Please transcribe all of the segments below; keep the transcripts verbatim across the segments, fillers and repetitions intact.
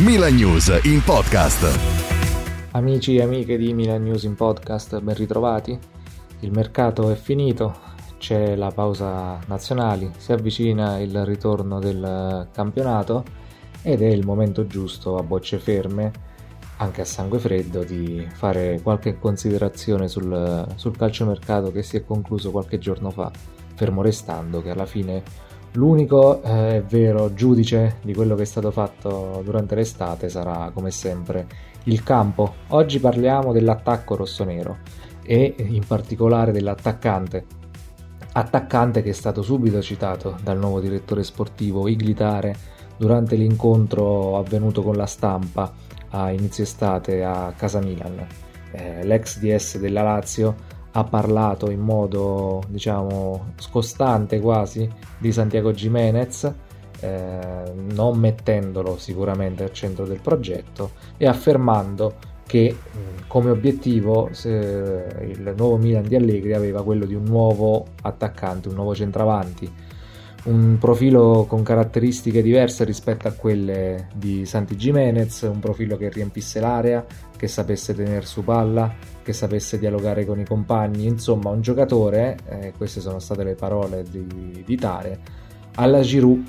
Milan News in podcast. Amici e amiche di Milan News in podcast, ben ritrovati. Il mercato è finito, c'è la pausa nazionali, si avvicina il ritorno del campionato ed è il momento giusto, a bocce ferme, anche a sangue freddo, di fare qualche considerazione sul, sul calciomercato che si è concluso qualche giorno fa, fermo restando che alla fine l'unico eh, vero giudice di quello che è stato fatto durante l'estate sarà, come sempre, il campo. Oggi parliamo dell'attacco rossonero e in particolare dell'attaccante. Attaccante che è stato subito citato dal nuovo direttore sportivo Iglitare durante l'incontro avvenuto con la stampa a inizio estate a Casa Milan. Eh, l'ex D S della Lazio ha parlato in modo, diciamo, scostante quasi di Santiago Giménez, eh, non mettendolo sicuramente al centro del progetto e affermando che come obiettivo se, il nuovo Milan di Allegri aveva quello di un nuovo attaccante, un nuovo centravanti, un profilo con caratteristiche diverse rispetto a quelle di Santi Giménez, un profilo che riempisse l'area, che sapesse tenere su palla, che sapesse dialogare con i compagni, insomma un giocatore, eh, queste sono state le parole di, di Tare, alla Giroud.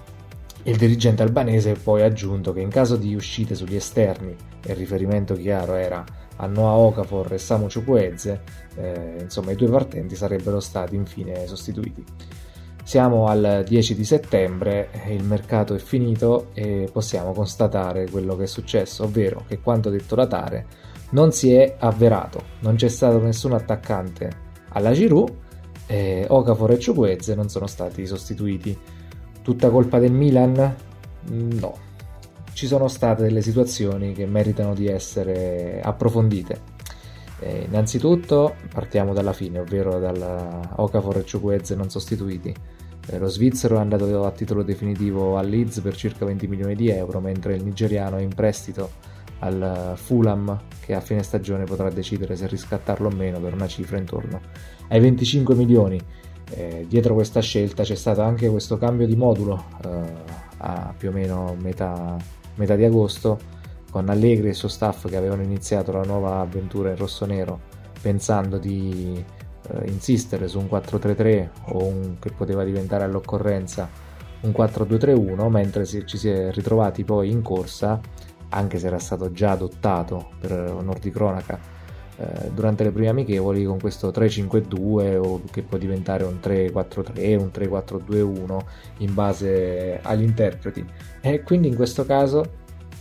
Il dirigente albanese poi ha aggiunto che in caso di uscite sugli esterni, e il riferimento chiaro era a Noah Okafor e Samu Chukwueze, eh, insomma i due partenti sarebbero stati infine sostituiti. Siamo al dieci di settembre, il mercato è finito e possiamo constatare quello che è successo, ovvero che quanto detto da Tare non si è avverato, non c'è stato nessun attaccante alla Giroud, e Okafor e Chukwueze non sono stati sostituiti. Tutta colpa del Milan? No, ci sono state delle situazioni che meritano di essere approfondite. Eh, innanzitutto partiamo dalla fine, ovvero dal Okafor e Chukwueze non sostituiti. Eh, lo svizzero è andato a titolo definitivo al Leeds per circa venti milioni di euro, mentre il nigeriano è in prestito al Fulham, che a fine stagione potrà decidere se riscattarlo o meno per una cifra intorno ai venticinque milioni. Eh, dietro questa scelta c'è stato anche questo cambio di modulo eh, a più o meno metà, metà di agosto, con Allegri e il suo staff che avevano iniziato la nuova avventura in rossonero pensando di eh, insistere su un quattro tre tre o un, che poteva diventare all'occorrenza un quattro due tre uno, mentre si, ci si è ritrovati poi in corsa, anche se era stato già adottato per onor di cronaca eh, durante le prime amichevoli, con questo tre cinque due o che può diventare un tre quattro tre, un tre quattro due uno in base agli interpreti. E quindi in questo caso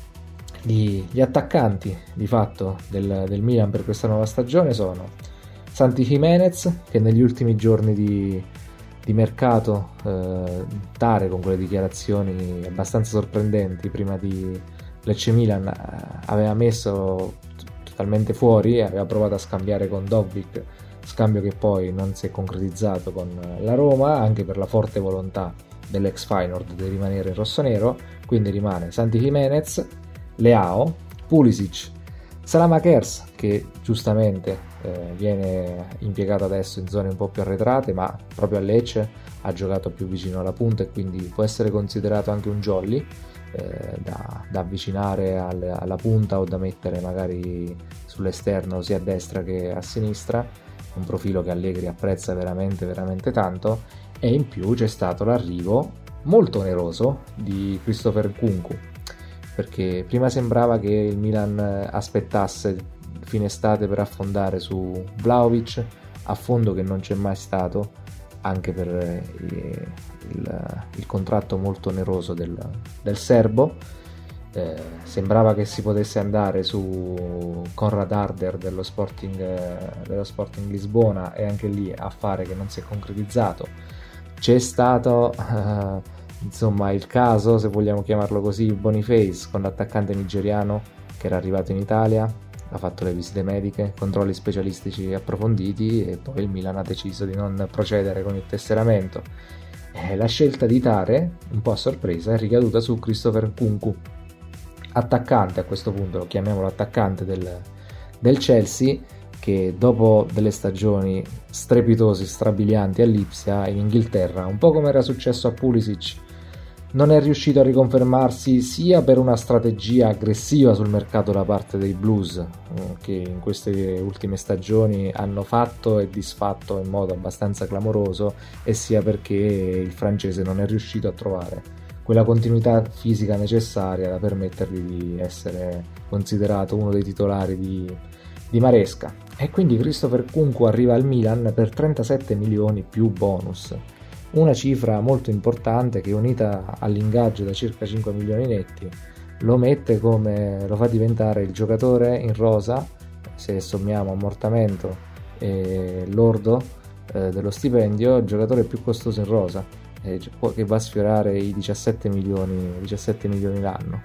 gli, gli attaccanti di fatto del, del Milan per questa nuova stagione sono Santi Giménez, che negli ultimi giorni di, di mercato eh, Tare, con quelle dichiarazioni abbastanza sorprendenti prima di Lecce Milan, aveva messo totalmente fuori, aveva provato a scambiare con Dobbik, scambio che poi non si è concretizzato con la Roma, anche per la forte volontà dell'ex Feyenoord di rimanere in rossonero. Quindi rimane Santi Giménez, Leao, Pulisic, Salamakers, che giustamente eh, viene impiegato adesso in zone un po' più arretrate, ma proprio a Lecce ha giocato più vicino alla punta e quindi può essere considerato anche un jolly eh, da, da avvicinare al, alla punta o da mettere magari sull'esterno sia a destra che a sinistra, un profilo che Allegri apprezza veramente veramente tanto. E in più c'è stato l'arrivo molto oneroso di Christopher Nkunku, perché prima sembrava che il Milan aspettasse fine estate per affondare su Vlahovic, affondo che non c'è mai stato, anche per il, il, il contratto molto oneroso del, del serbo. Eh, sembrava che si potesse andare su Konrad Harder dello Sporting, eh, dello Sporting Lisbona, e anche lì affare che non si è concretizzato. C'è stato eh, insomma il caso, se vogliamo chiamarlo così, Boniface, con l'attaccante nigeriano che era arrivato in Italia, ha fatto le visite mediche, controlli specialistici approfonditi e poi il Milan ha deciso di non procedere con il tesseramento. Eh, la scelta di Tare, un po' a sorpresa, è ricaduta su Christopher Nkunku, attaccante, a questo punto lo chiamiamolo attaccante del, del Chelsea, che dopo delle stagioni strepitose, strabilianti all'Ipsia in Inghilterra, un po' come era successo a Pulisic non è riuscito a riconfermarsi sia per una strategia aggressiva sul mercato da parte dei Blues, che in queste ultime stagioni hanno fatto e disfatto in modo abbastanza clamoroso, e sia perché il francese non è riuscito a trovare quella continuità fisica necessaria da permettergli di essere considerato uno dei titolari di, di Maresca. E quindi Christopher Nkunku arriva al Milan per trentasette milioni più bonus. Una cifra molto importante che, unita all'ingaggio da circa cinque milioni netti, lo mette come lo fa diventare il giocatore in rosa, se sommiamo ammortamento e lordo eh, dello stipendio, il giocatore più costoso in rosa, eh, che va a sfiorare i diciassette milioni l'anno.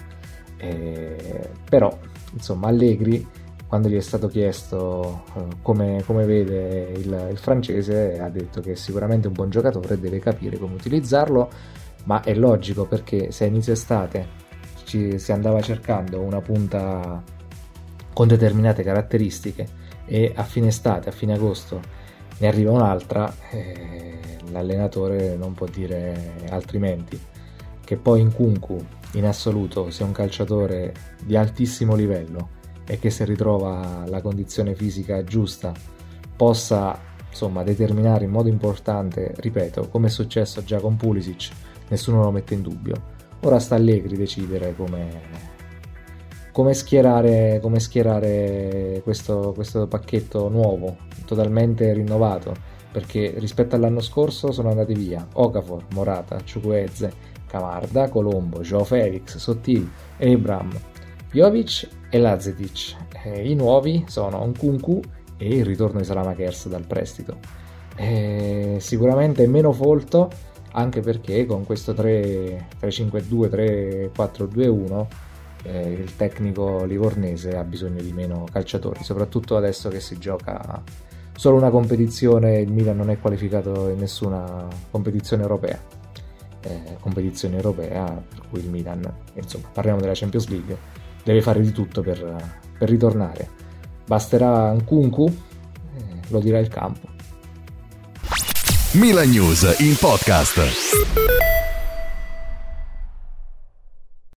Eh, però insomma Allegri, quando gli è stato chiesto uh, come, come vede il, il francese, ha detto che è sicuramente un buon giocatore, deve capire come utilizzarlo, ma è logico, perché se a inizio estate ci, si andava cercando una punta con determinate caratteristiche e a fine estate, a fine agosto ne arriva un'altra, eh, l'allenatore non può dire altrimenti. Che poi Nkunku in assoluto sia un calciatore di altissimo livello e che, se ritrova la condizione fisica giusta, possa insomma determinare in modo importante, ripeto, come è successo già con Pulisic, nessuno lo mette in dubbio. Ora sta Allegri decidere come, come schierare, come schierare questo, questo pacchetto nuovo, totalmente rinnovato, perché rispetto all'anno scorso sono andati via Okafor, Morata, Chukwueze, Camarda, Colombo, Joao Felix, Sottil, Abraham, Jovic e Lazetic. Eh, I nuovi sono Nkunku e il ritorno di Salamakers dal prestito. Eh, sicuramente meno folto, anche perché con questo tre cinque due, tre quattro due uno eh, il tecnico livornese ha bisogno di meno calciatori, soprattutto adesso che si gioca solo una competizione. Il Milan non è qualificato in nessuna competizione europea, eh, competizione europea per cui il Milan, insomma, parliamo della Champions League, deve fare di tutto per, per ritornare. Basterà Nkunku, eh, lo dirà il campo. Milan News in podcast.